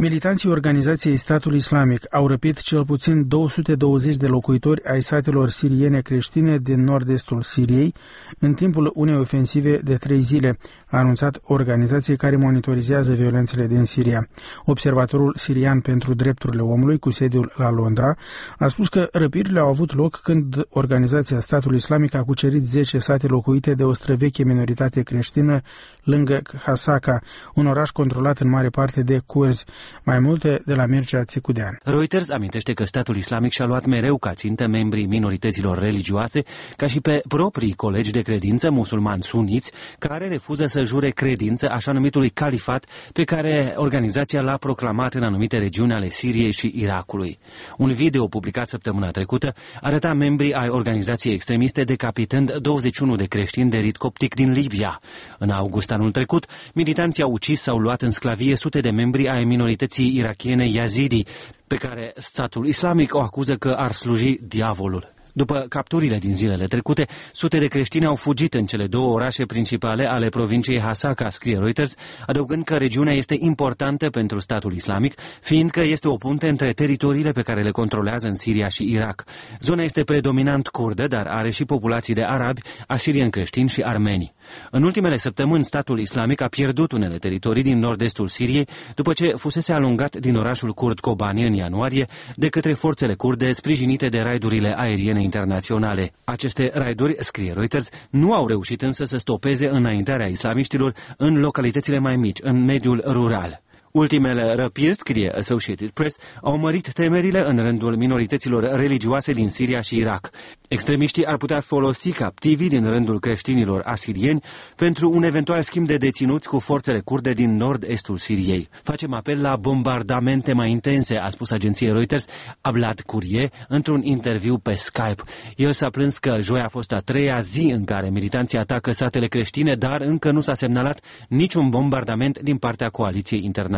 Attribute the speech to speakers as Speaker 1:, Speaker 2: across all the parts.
Speaker 1: Militanții organizației Statul Islamic au răpit cel puțin 220 de locuitori ai satelor siriene creștine din nord-estul Siriei în timpul unei ofensive de 3 zile, a anunțat organizația care monitorizează violențele din Siria. Observatorul sirian pentru drepturile omului, cu sediul la Londra, a spus că răpirile au avut loc când organizația Statul Islamic a cucerit 10 sate locuite de o străveche minoritate creștină lângă Hasaka, un oraș controlat în mare parte de curzi. Mai multe de la Mircea Țicudean.
Speaker 2: Reuters amintește că statul islamic și-a luat mereu ca țintă membrii minorităților religioase, ca și pe proprii colegi de credință musulmani suniți, care refuză să jure credință așa numitului califat pe care organizația l-a proclamat în anumite regiuni ale Siriei și Irakului. Un video publicat săptămâna trecută arăta membrii ai organizației extremiste decapitând 21 de creștini de rit coptic din Libia. În august anul trecut, militanții au ucis sau luat în sclavie sute de membri ai minorității irakiene Yazidi, pe care statul islamic o acuză că ar sluji diavolul. După capturile din zilele trecute, sute de creștini au fugit în cele două orașe principale ale provinciei Hasaka, scrie Reuters, adăugând că regiunea este importantă pentru statul islamic, fiindcă este o punte între teritoriile pe care le controlează în Siria și Irak. Zona este predominant kurdă, dar are și populații de arabi, asirieni creștini și armeni. În ultimele săptămâni, statul islamic a pierdut unele teritorii din nord-estul Siriei, după ce fusese alungat din orașul kurd Kobani în ianuarie de către forțele kurde sprijinite de raidurile aeriene internaționale. Aceste raiduri, scrie Reuters, nu au reușit însă să stopeze înaintarea islamiștilor în localitățile mai mici, în mediul rural. Ultimele răpiri, scrie Associated Press, au mărit temerile în rândul minorităților religioase din Siria și Irak. Extremiștii ar putea folosi captivii din rândul creștinilor asirieni pentru un eventual schimb de deținuți cu forțele kurde din nord-estul Siriei. Facem apel la bombardamente mai intense, a spus agenției Reuters Ablad Curie într-un interviu pe Skype. El s-a plâns că joi a fost a treia zi în care militanții atacă satele creștine, dar încă nu s-a semnalat niciun bombardament din partea coaliției internaționale.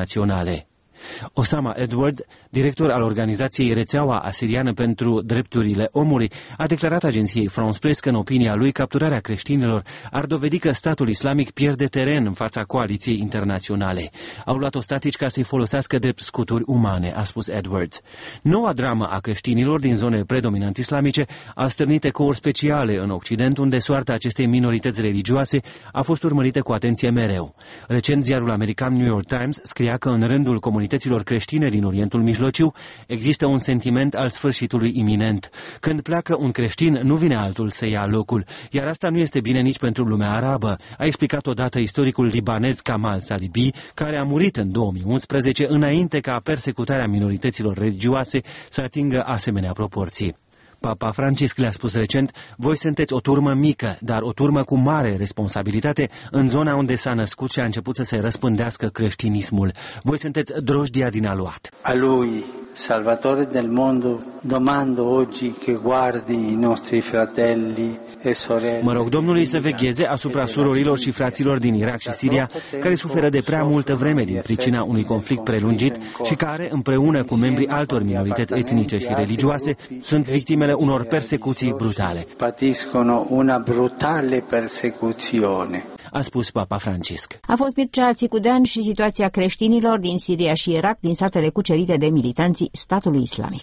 Speaker 2: Osama Edwards, director al organizației Rețeaua Asiriană pentru Drepturile Omului, a declarat agenției France Press că, în opinia lui, capturarea creștinilor ar dovedi că statul islamic pierde teren în fața coaliției internaționale. Au luat ostatici ca să-i folosească drept scuturi umane, a spus Edwards. Noua dramă a creștinilor din zone predominant islamice a stârnit ecouri speciale în Occident, unde soarta acestei minorități religioase a fost urmărită cu atenție mereu. Recent, ziarul american New York Times scria că în rândul comunităților creștine din Orientul Mijlociu există un sentiment al sfârșitului iminent. Când pleacă un creștin, nu vine altul să ia locul, iar asta nu este bine nici pentru lumea arabă, a explicat odată istoricul libanez Kamal Salibi, care a murit în 2011 înainte ca persecutarea minorităților religioase să atingă asemenea proporții. Papa Francisc le-a spus recent: voi sunteți o turmă mică, dar o turmă cu mare responsabilitate în zona unde s-a născut și a început să se răspândească creștinismul. Voi sunteți drojdia din aluat.
Speaker 3: A lui, Salvatore del mondo, domando oggi che guardi i nostri fratelli.
Speaker 2: Mă rog Domnului să vegheze asupra surorilor și fraților din Irak și Siria, care suferă de prea multă vreme din pricina unui conflict prelungit și care, împreună cu membrii altor minorități etnice și religioase, sunt victimele unor persecuții brutale.
Speaker 3: Patiscono una brutale persecuzione,
Speaker 2: a spus Papa Francisc.
Speaker 4: A fost Mircea Țicudean și situația creștinilor din Siria și Irak, din satele cucerite de militanții statului islamic.